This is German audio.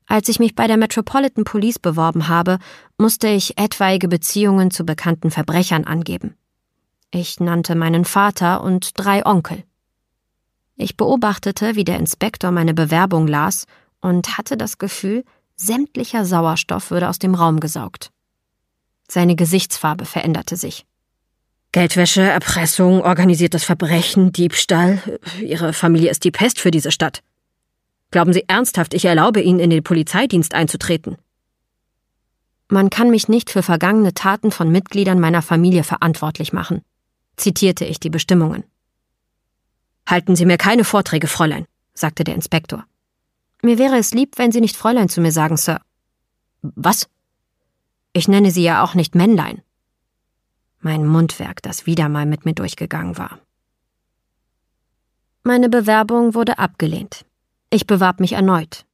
Als ich mich bei der Metropolitan Police beworben habe, musste ich etwaige Beziehungen zu bekannten Verbrechern angeben. Ich nannte meinen Vater und 3 Onkel. Ich beobachtete, wie der Inspektor meine Bewerbung las und hatte das Gefühl, sämtlicher Sauerstoff würde aus dem Raum gesaugt. Seine Gesichtsfarbe veränderte sich. Geldwäsche, Erpressung, organisiertes Verbrechen, Diebstahl. Ihre Familie ist die Pest für diese Stadt. Glauben Sie ernsthaft, ich erlaube Ihnen, in den Polizeidienst einzutreten? Man kann mich nicht für vergangene Taten von Mitgliedern meiner Familie verantwortlich machen, zitierte ich die Bestimmungen. Halten Sie mir keine Vorträge, Fräulein, sagte der Inspektor. Mir wäre es lieb, wenn Sie nicht Fräulein zu mir sagen, Sir. Was? Ich nenne Sie ja auch nicht Männlein. Mein Mundwerk, das wieder mal mit mir durchgegangen war. Meine Bewerbung wurde abgelehnt. Ich bewarb mich erneut.